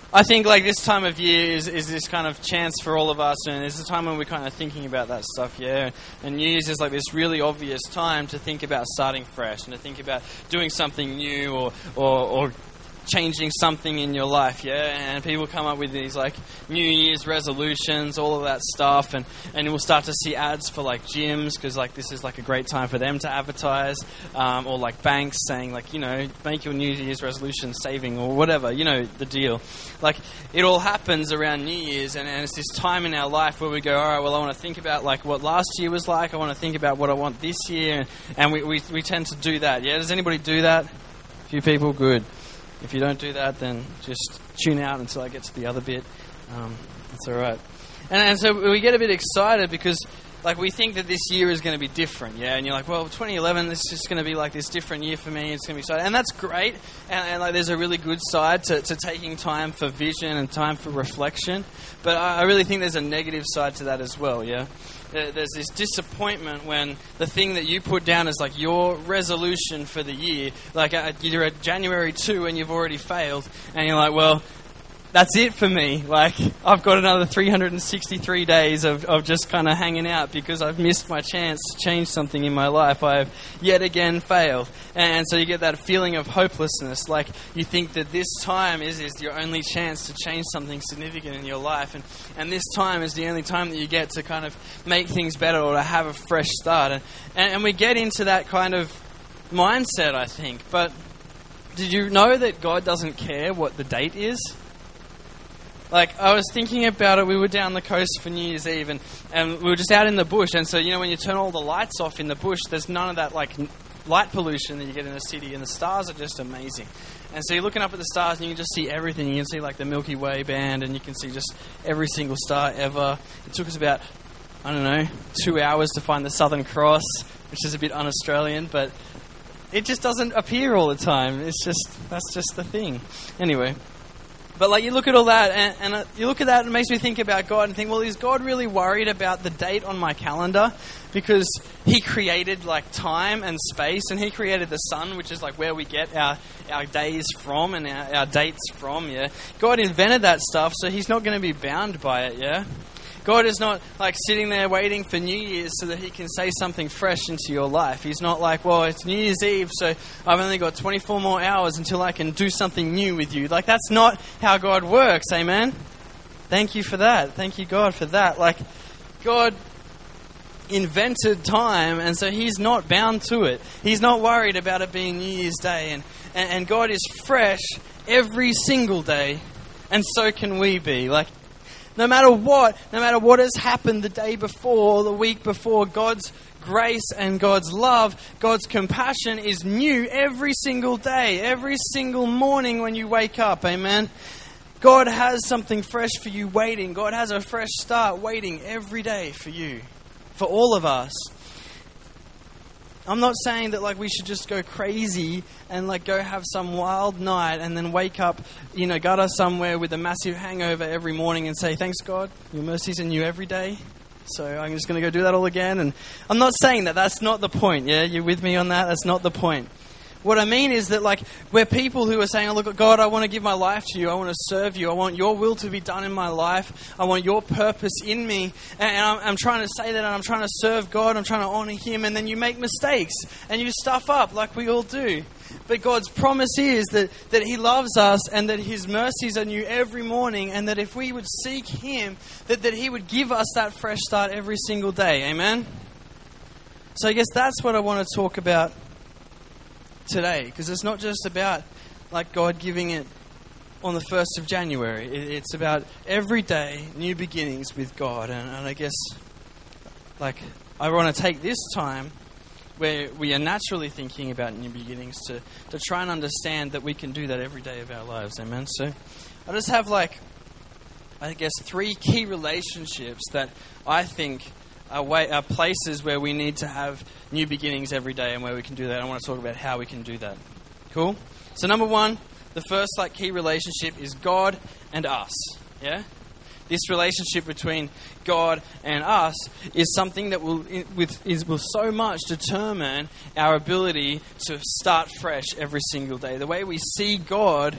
I think like this time of year is this kind of chance for all of us, and it's a time when we're kind of thinking about that stuff, yeah. And New Year's is like this really obvious time to think about starting fresh and to think about doing something new or changing something in your life, yeah. And people come up with these like New Year's resolutions, all of that stuff, and we'll start to see ads for like gyms because like this is like a great time for them to advertise, or like banks saying like, you know, make your New Year's resolution saving or whatever, you know the deal. Like it all happens around New Year's, and it's this time in our life where we go, all right, well I want to think about like what last year was like, I want to think about what I want this year, and we tend to do that, yeah. Does anybody do that? A few people, good. If you don't do that, then just tune out until I get to the other bit. That's all right. And so we get a bit excited because, like, we think that this year is going to be different, yeah? And you're like, well, 2011, this is just going to be, like, this different year for me. It's going to be exciting. And that's great. And like, there's a really good side to taking time for vision and time for reflection. But I really think there's a negative side to that as well, yeah? There's this disappointment when the thing that you put down as like your resolution for the year, like you're at January 2 and you've already failed, and you're like, well, that's it for me. Like, I've got another 363 days of just kind of hanging out because I've missed my chance to change something in my life. I've yet again failed. And so you get that feeling of hopelessness. Like, you think that this time is your only chance to change something significant in your life. And this time is the only time that you get to kind of make things better or to have a fresh start. And we get into that kind of mindset, I think. But did you know that God doesn't care what the date is? Like, I was thinking about it, we were down the coast for New Year's Eve, and we were just out in the bush, and so, you know, when you turn all the lights off in the bush, there's none of that, like, light pollution that you get in a city, and the stars are just amazing. And so you're looking up at the stars, and you can just see everything. You can see, like, the Milky Way band, and you can see just every single star ever. It took us about, 2 hours to find the Southern Cross, which is a bit un-Australian, but it just doesn't appear all the time. That's just the thing. Anyway. But like you look at all that, and you look at that, and it makes me think about God and think, well, is God really worried about the date on my calendar? Because He created like time and space, and He created the sun, which is like where we get our days from and our dates from, yeah? God invented that stuff, so He's not going to be bound by it, yeah? God is not like sitting there waiting for New Year's so that He can say something fresh into your life. He's not like, well, it's New Year's Eve, so I've only got 24 more hours until I can do something new with you. Like, that's not how God works, amen? Thank you for that. Thank you, God, for that. Like, God invented time, and so He's not bound to it. He's not worried about it being New Year's Day, and God is fresh every single day, and so can we be. Like, no matter what has happened the day before or the week before, God's grace and God's love, God's compassion is new every single day, every single morning when you wake up, amen? God has something fresh for you waiting. God has a fresh start waiting every day for you, for all of us. I'm not saying that like we should just go crazy and like go have some wild night and then wake up, gutter somewhere with a massive hangover every morning and say, thanks God, your mercies are new every day. So I'm just going to go do that all again. And I'm not saying that. That's not the point. Yeah, you're with me on that? That's not the point. What I mean is that like we're people who are saying, oh, look, God, I want to give my life to you. I want to serve you. I want your will to be done in my life. I want your purpose in me. And I'm trying to say that, and I'm trying to serve God. I'm trying to honor Him. And then you make mistakes and you stuff up like we all do. But God's promise is that He loves us and that His mercies are new every morning, and that if we would seek Him, that He would give us that fresh start every single day. Amen? So I guess that's what I want to talk about today, because it's not just about like God giving it on the 1st of January. It's about every day, new beginnings with God. And I guess like I want to take this time where we are naturally thinking about new beginnings to try and understand that we can do that every day of our lives. Amen? So I just have like, I guess, 3 key relationships that I think are places where we need to have new beginnings every day and where we can do that. I want to talk about how we can do that. Cool? So number 1, the first key relationship is God and us. Yeah? This relationship between God and us is something that will so much determine our ability to start fresh every single day. The way we see God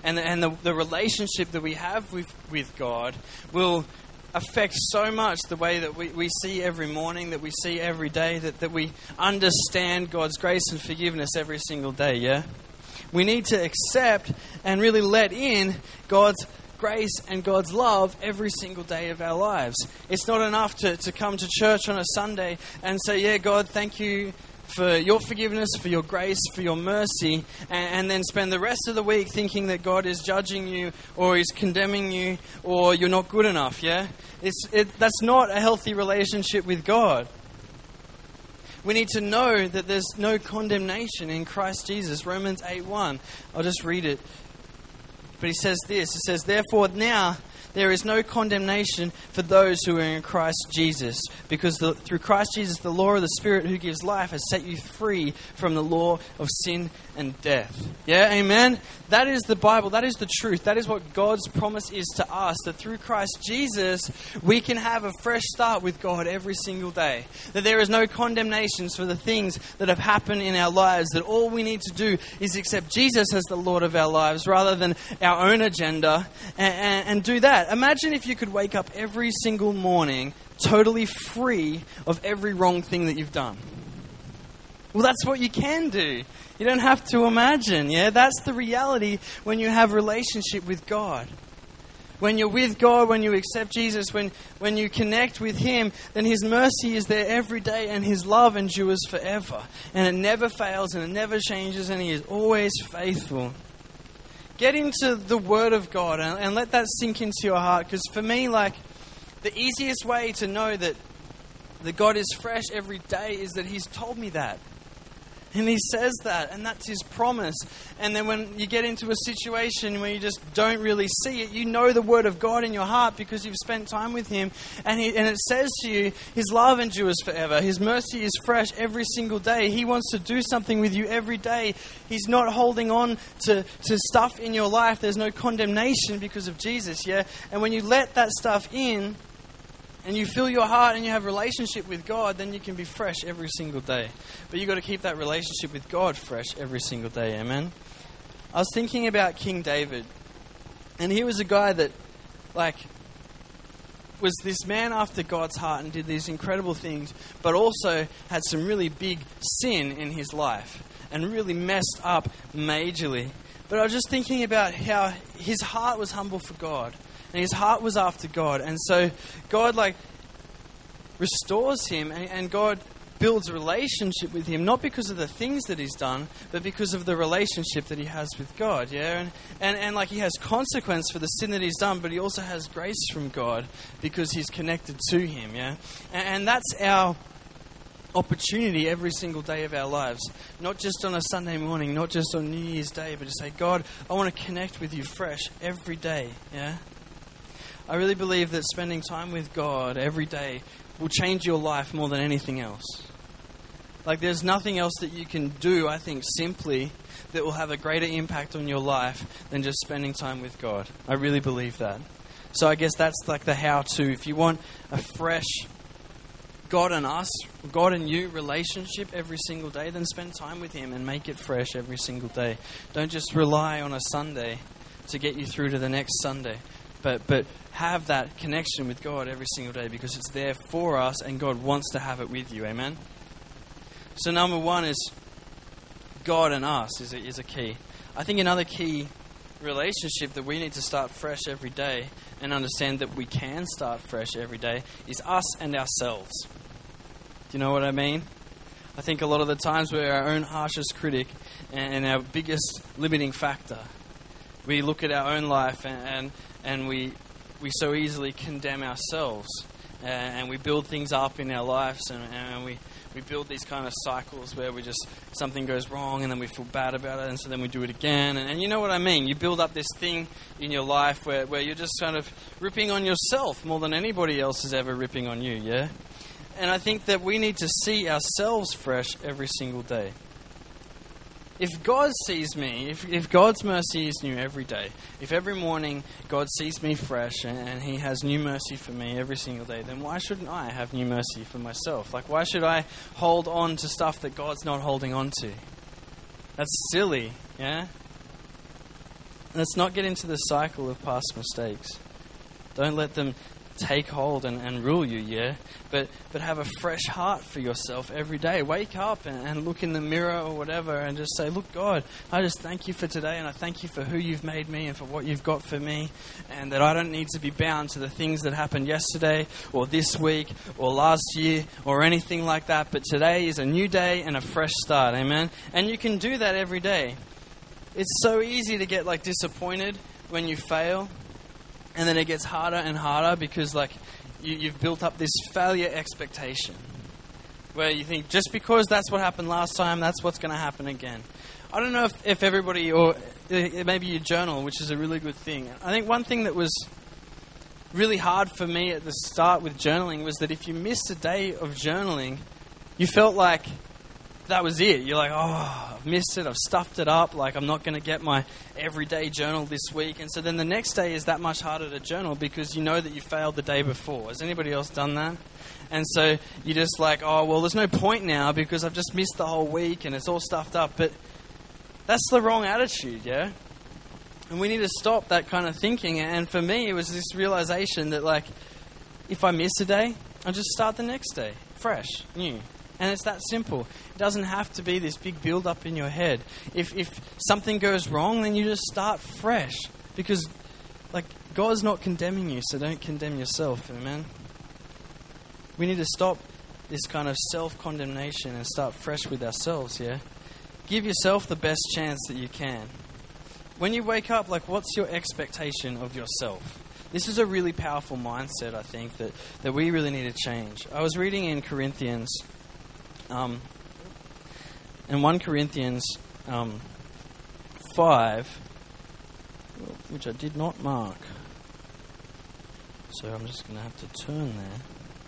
and the relationship that we have with God will affect so much the way that we see every morning, that we see every day, that we understand God's grace and forgiveness every single day, yeah? We need to accept and really let in God's grace and God's love every single day of our lives. It's not enough to come to church on a Sunday and say, yeah, God, thank you for your forgiveness, for your grace, for your mercy, and then spend the rest of the week thinking that God is judging you or is condemning you or you're not good enough, yeah? That's not a healthy relationship with God. We need to know that there's no condemnation in Christ Jesus. Romans 8:1. I'll just read it. But he says this. It says, therefore now there is no condemnation for those who are in Christ Jesus, because through Christ Jesus, the law of the Spirit who gives life has set you free from the law of sin and death. Yeah, amen? That is the Bible. That is the truth. That is what God's promise is to us, that through Christ Jesus, we can have a fresh start with God every single day. That there is no condemnations for the things that have happened in our lives, that all we need to do is accept Jesus as the Lord of our lives rather than our own agenda and do that. Imagine if you could wake up every single morning totally free of every wrong thing that you've done. Well, that's what you can do. You don't have to imagine, yeah? That's the reality when you have relationship with God. When you're with God, when you accept Jesus, when you connect with Him, then His mercy is there every day and His love endures forever. And it never fails and it never changes and He is always faithful. Get into the Word of God and let that sink into your heart. Because for me, the easiest way to know that God is fresh every day is that He's told me that. And He says that, and that's His promise. And then when you get into a situation where you just don't really see it, you know the Word of God in your heart because you've spent time with Him. And it says to you, His love endures forever. His mercy is fresh every single day. He wants to do something with you every day. He's not holding on to stuff in your life. There's no condemnation because of Jesus, yeah? And when you let that stuff in, and you fill your heart and you have a relationship with God, then you can be fresh every single day. But you've got to keep that relationship with God fresh every single day, amen? I was thinking about King David. And he was a guy that, was this man after God's heart and did these incredible things, but also had some really big sin in his life and really messed up majorly. But I was just thinking about how his heart was humble for God. And his heart was after God. And so God restores him and God builds a relationship with him, not because of the things that he's done, but because of the relationship that he has with God. Yeah, and he has consequence for the sin that he's done, but he also has grace from God because he's connected to him. Yeah, and that's our opportunity every single day of our lives, not just on a Sunday morning, not just on New Year's Day, but to say, God, I want to connect with you fresh every day. Yeah. I really believe that spending time with God every day will change your life more than anything else. There's nothing else that you can do, I think, simply that will have a greater impact on your life than just spending time with God. I really believe that. So I guess that's the how-to. If you want a fresh God and us, God and you relationship every single day, then spend time with Him and make it fresh every single day. Don't just rely on a Sunday to get you through to the next Sunday. But have that connection with God every single day because it's there for us and God wants to have it with you. Amen? So number one is God and us is a key. I think another key relationship that we need to start fresh every day and understand that we can start fresh every day is us and ourselves. Do you know what I mean? I think a lot of the times we're our own harshest critic and our biggest limiting factor. We look at our own life and we so easily condemn ourselves and we build things up in our lives and we build these kind of cycles where something goes wrong and then we feel bad about it and so then we do it again and you know what I mean. You build up this thing in your life where you're just kind of ripping on yourself more than anybody else is ever ripping on you, yeah? And I think that we need to see ourselves fresh every single day. If God sees me, if God's mercy is new every day, if every morning God sees me fresh and He has new mercy for me every single day, then why shouldn't I have new mercy for myself? Why should I hold on to stuff that God's not holding on to? That's silly, yeah? Let's not get into the cycle of past mistakes. Don't let them take hold and rule you, yeah? But have a fresh heart for yourself every day. Wake up and look in the mirror or whatever and just say, look, God, I just thank you for today, and I thank you for who you've made me and for what you've got for me, and that I don't need to be bound to the things that happened yesterday or this week or last year or anything like that. But today is a new day and a fresh start, amen? And you can do that every day. It's so easy to get disappointed when you fail. And then it gets harder and harder because you've built up this failure expectation where you think just because that's what happened last time, that's what's going to happen again. I don't know if everybody, or maybe you journal, which is a really good thing. I think one thing that was really hard for me at the start with journaling was that if you missed a day of journaling, you felt like that was it. You're like, oh, I've missed it. I've stuffed it up. I'm not going to get my everyday journal this week. And so then the next day is that much harder to journal because you know that you failed the day before. Has anybody else done that? And so you're just like, oh, well, there's no point now because I've just missed the whole week and it's all stuffed up. But that's the wrong attitude, yeah? And we need to stop that kind of thinking. And for me, it was this realization that, if I miss a day, I'll just start the next day, fresh, new. And it's that simple. It doesn't have to be this big build-up in your head. If something goes wrong, then you just start fresh. Because, God's not condemning you, so don't condemn yourself, amen? We need to stop this kind of self-condemnation and start fresh with ourselves, yeah? Give yourself the best chance that you can. When you wake up, what's your expectation of yourself? This is a really powerful mindset, I think, that we really need to change. I was reading in Corinthians... in 1 Corinthians 5, which I did not mark, so I'm just going to have to turn there.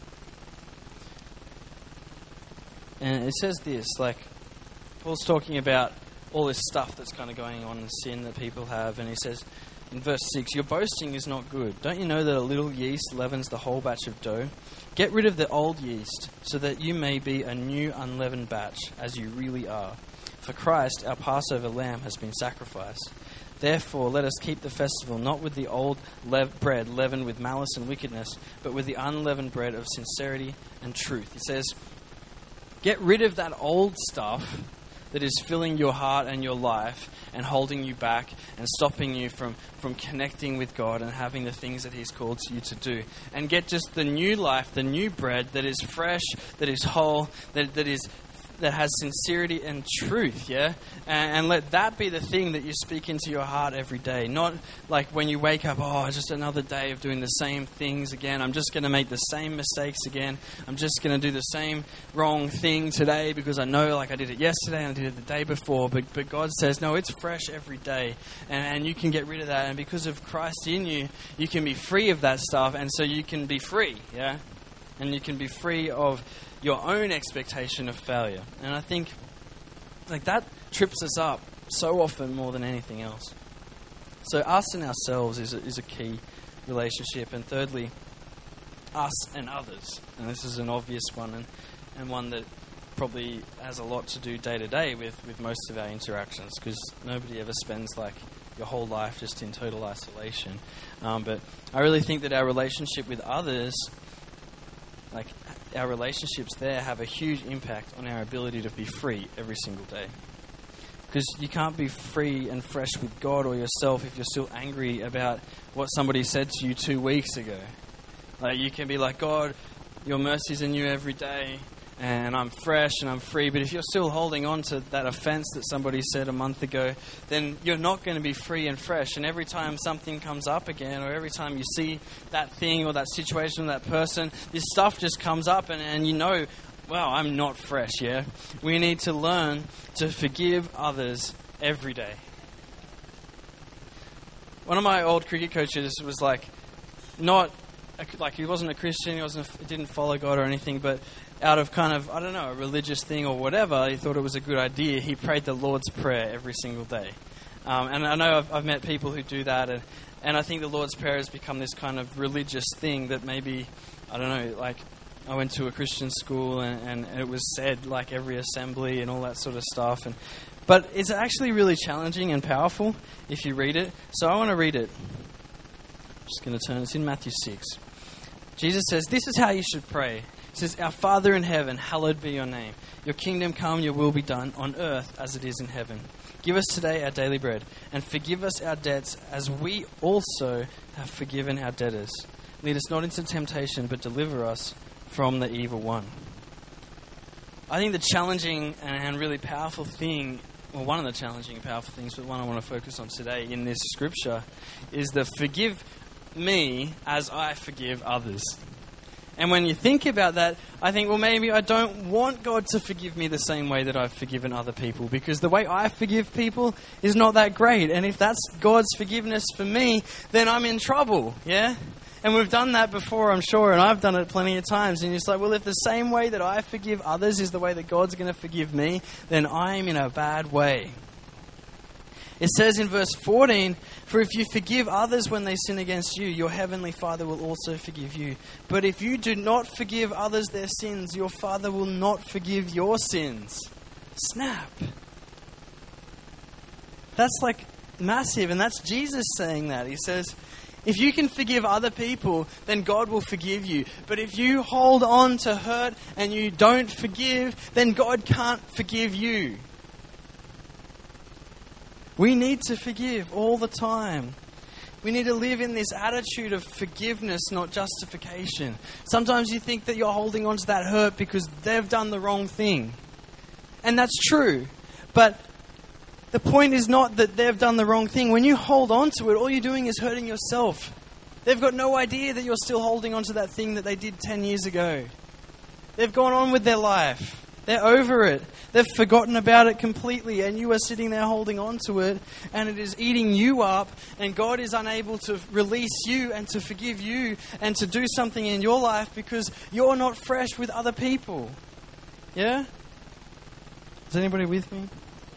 And it says this, Paul's talking about all this stuff that's kind of going on in sin that people have, and he says in verse 6, your boasting is not good. Don't you know that a little yeast leavens the whole batch of dough? Get rid of the old yeast, so that you may be a new unleavened batch, as you really are. For Christ, our Passover lamb, has been sacrificed. Therefore, let us keep the festival not with the old bread leavened with malice and wickedness, but with the unleavened bread of sincerity and truth. He says, get rid of that old stuff that is filling your heart and your life and holding you back and stopping you from connecting with God and having the things that He's called you to do. And get just the new life, the new bread that is fresh, that is whole, that has sincerity and truth, yeah? And let that be the thing that you speak into your heart every day. Not when you wake up, oh, just another day of doing the same things again. I'm just going to make the same mistakes again. I'm just going to do the same wrong thing today because I know I did it yesterday and I did it the day before. But God says, no, it's fresh every day. And you can get rid of that. And because of Christ in you, you can be free of that stuff. And so you can be free, yeah? And you can be free of your own expectation of failure. And I think that trips us up so often more than anything else. So us and ourselves is a key relationship. And thirdly, us and others. And this is an obvious one and one that probably has a lot to do day to day with most of our interactions, because nobody ever spends your whole life just in total isolation. But I really think that our relationship with others, our relationships there have a huge impact on our ability to be free every single day. Because you can't be free and fresh with God or yourself if you're still angry about what somebody said to you 2 weeks ago. You can be like, God, your mercies are new every day, and I'm fresh and I'm free. But if you're still holding on to that offense that somebody said a month ago, then you're not going to be free and fresh. And every time something comes up again, or every time you see that thing or that situation or that person, this stuff just comes up and you know, wow, I'm not fresh, yeah? We need to learn to forgive others every day. One of my old cricket coaches was he wasn't a Christian, he didn't follow God or anything, but out of kind of, a religious thing or whatever, he thought it was a good idea. He prayed the Lord's Prayer every single day. And I know I've met people who do that, and I think the Lord's Prayer has become this kind of religious thing that maybe, I went to a Christian school and it was said every assembly and all that sort of stuff. But it's actually really challenging and powerful if you read it. So I want to read it. I'm just going to turn. It's in Matthew 6. Jesus says, this is how you should pray. He says, our Father in heaven, hallowed be your name. Your kingdom come, your will be done on earth as it is in heaven. Give us today our daily bread, and forgive us our debts as we also have forgiven our debtors. Lead us not into temptation, but deliver us from the evil one. I think the challenging and really powerful thing, well, one of the challenging and powerful things, but one I want to focus on today in this scripture, is the forgive me as I forgive others. And when you think about that, I think, well, maybe I don't want God to forgive me the same way that I've forgiven other people, because the way I forgive people is not that great. And if that's God's forgiveness for me, then I'm in trouble, yeah? And we've done that before, I'm sure, and I've done it plenty of times. And it's like, well, if the same way that I forgive others is the way that God's going to forgive me, then I'm in a bad way. It says in verse 14, for if you forgive others when they sin against you, your heavenly Father will also forgive you. But if you do not forgive others their sins, your Father will not forgive your sins. Snap. That's like massive, and that's Jesus saying that. He says, if you can forgive other people, then God will forgive you. But if you hold on to hurt and you don't forgive, then God can't forgive you. We need to forgive all the time. We need to live in this attitude of forgiveness, not justification. Sometimes you think that you're holding on to that hurt because they've done the wrong thing. And that's true. But the point is not that they've done the wrong thing. When you hold on to it, all you're doing is hurting yourself. They've got no idea that you're still holding on to that thing that they did 10 years ago. They've gone on with their life. They're over it. They've forgotten about it completely, and you are sitting there holding on to it, and it is eating you up, and God is unable to release you and to forgive you and to do something in your life because you're not fresh with other people. Yeah? Is anybody with me?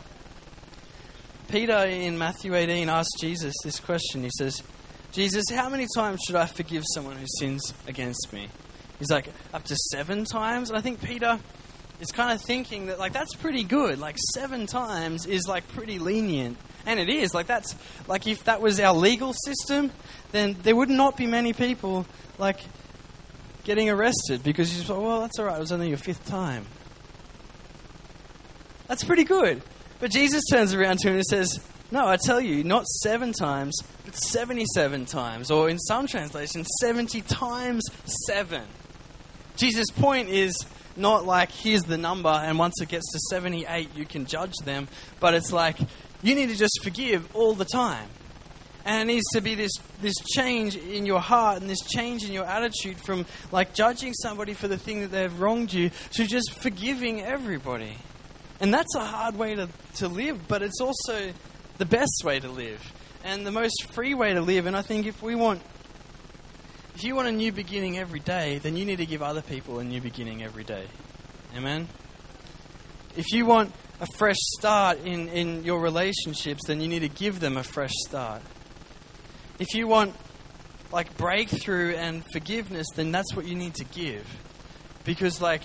Peter in Matthew 18 asked Jesus this question. He says, Jesus, how many times should I forgive someone who sins against me? He's like, up to 7 times? And I think Peter is kind of thinking that, like, that's pretty good. Like, 7 times is, like, pretty lenient. And it is. Like, that's, like, if that was our legal system, then there would not be many people, like, getting arrested because you just thought, well, that's all right. It was only your 5th time. That's pretty good. But Jesus turns around to him and says, no, I tell you, not 7 times, but 77 times. Or in some translations, 70 times 7. Jesus' point is not like, here's the number, and once it gets to 78, you can judge them. But it's like, you need to just forgive all the time. And it needs to be this change in your heart and this change in your attitude from, like, judging somebody for the thing that they've wronged you to just forgiving everybody. And that's a hard way to live, but it's also the best way to live and the most free way to live. And I think if you want a new beginning every day, then you need to give other people a new beginning every day. Amen? If you want a fresh start in your relationships, then you need to give them a fresh start. If you want, like, breakthrough and forgiveness, then that's what you need to give. Because, like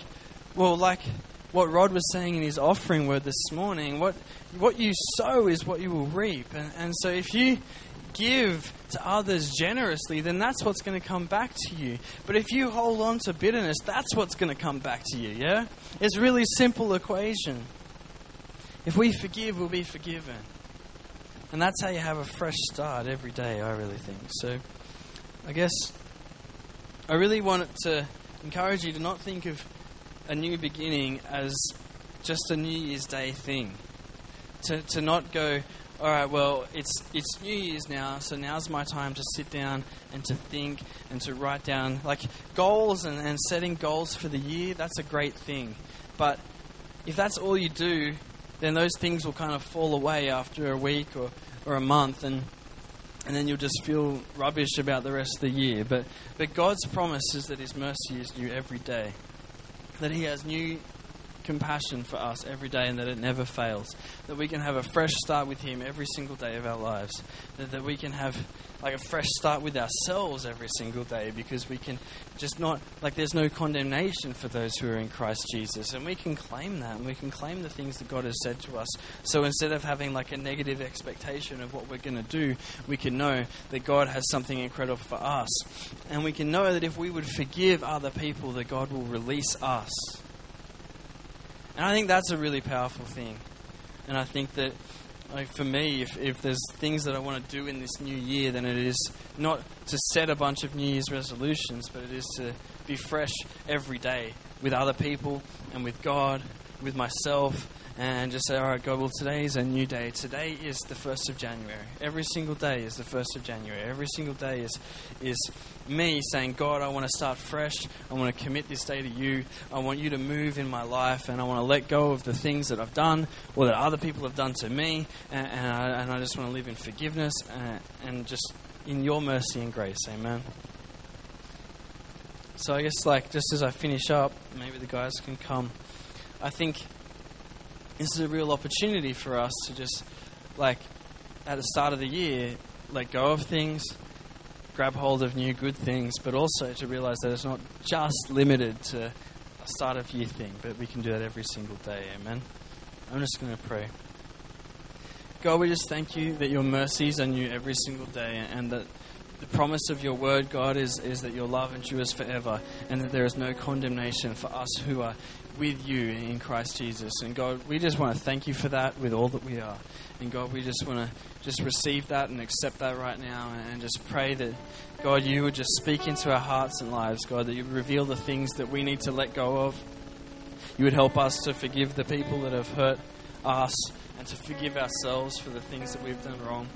what Rod was saying in his offering word this morning, what you sow is what you will reap. And so if you give to others generously, then that's what's going to come back to you. But if you hold on to bitterness, that's what's going to come back to you, yeah? It's a really simple equation. If we forgive, we'll be forgiven. And that's how you have a fresh start every day, I really think. So I guess I really wanted to encourage you to not think of a new beginning as just a New Year's Day thing. To not go, all right, well, it's New Year's now, so now's my time to sit down and to think and to write down, like, goals and setting goals for the year. That's a great thing. But if that's all you do, then those things will kind of fall away after a week or a month, and then you'll just feel rubbish about the rest of the year. But God's promise is that His mercy is new every day, that He has new compassion for us every day and that it never fails. That we can have a fresh start with Him every single day of our lives. That we can have like a fresh start with ourselves every single day, because we can just not, like, there's no condemnation for those who are in Christ Jesus. And we can claim that, and we can claim the things that God has said to us. So instead of having like a negative expectation of what we're going to do, we can know that God has something incredible for us. And we can know that if we would forgive other people, that God will release us. And I think that's a really powerful thing. And I think that, like, for me, if there's things that I want to do in this new year, then it is not to set a bunch of New Year's resolutions, but it is to be fresh every day with other people and with God, with myself, and just say, all right, God, well, today is a new day. Today is the 1st of January. Every single day is the 1st of January. Every single day is me saying, God, I want to start fresh. I want to commit this day to you. I want you to move in my life, and I want to let go of the things that I've done or that other people have done to me, and I just want to live in forgiveness and just in your mercy and grace. Amen. So I guess, like, just as I finish up, maybe the guys can come. I think this is a real opportunity for us to just, like, at the start of the year, let go of things, grab hold of new good things, but also to realize that it's not just limited to a start of year thing, but we can do that every single day. Amen. I'm just going to pray. God, we just thank you that your mercies are new every single day, and that the promise of your word, God, is that your love endures forever, and that there is no condemnation for us who are with you in Christ Jesus. And God, we just want to thank you for that with all that we are. And God, we just want to just receive that and accept that right now, and just pray that, God, you would just speak into our hearts and lives, God, that you would reveal the things that we need to let go of. You would help us to forgive the people that have hurt us, and to forgive ourselves for the things that we've done wrong.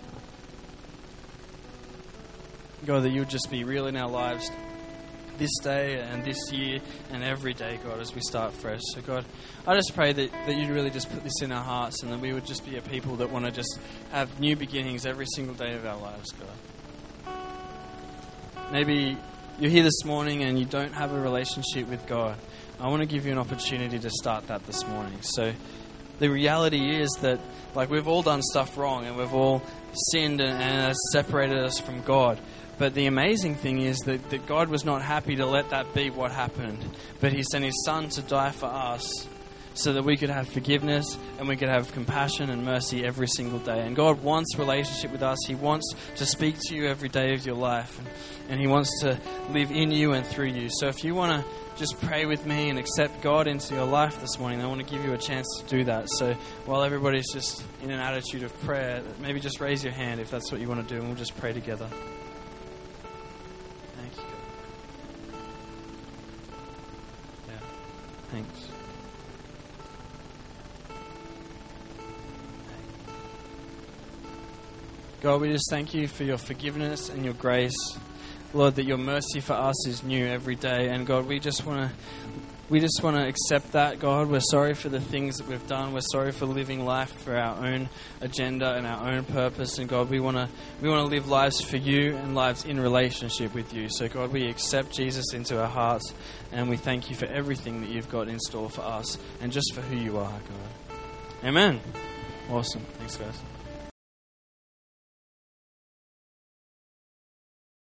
God, that you would just be real in our lives this day and this year and every day, God, as we start fresh. So, God, I just pray that you'd really just put this in our hearts, and that we would just be a people that want to just have new beginnings every single day of our lives, God. Maybe you're here this morning and you don't have a relationship with God. I want to give you an opportunity to start that this morning. So the reality is that, like, we've all done stuff wrong, and we've all sinned, and it's separated us from God. But the amazing thing is that God was not happy to let that be what happened. But He sent His Son to die for us so that we could have forgiveness and we could have compassion and mercy every single day. And God wants relationship with us. He wants to speak to you every day of your life. And He wants to live in you and through you. So if you want to just pray with me and accept God into your life this morning, I want to give you a chance to do that. So while everybody's just in an attitude of prayer, maybe just raise your hand if that's what you want to do, and we'll just pray together. Thank you, God. Yeah, thanks. God, we just thank you for your forgiveness and your grace. Lord, that your mercy for us is new every day. And God, we just want to accept that, God. We're sorry for the things that we've done. We're sorry for living life for our own agenda and our own purpose. And God, we want to live lives for you and lives in relationship with you. So God, we accept Jesus into our hearts, and we thank you for everything that you've got in store for us and just for who you are, God. Amen. Awesome. Thanks, guys.